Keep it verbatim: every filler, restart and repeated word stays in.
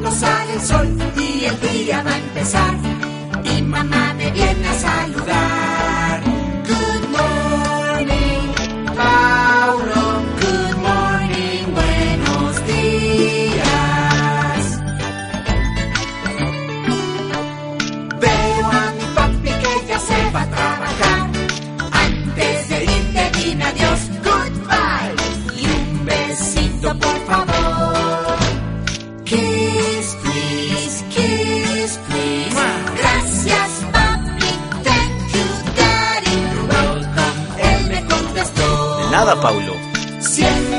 pronto sale el sol y el día va a empezar. Y mamá me viene a saludar. Good morning, Paulo. Good morning, buenos días. Veo a mi papi que ya se va a trabajar. Antes de irte dime adiós, goodbye. Y un besito por favor. Kiss, please, kiss, please. Gracias, papi, thank you, daddy. You're welcome, él me contestó. De nada, Paulo. Siempre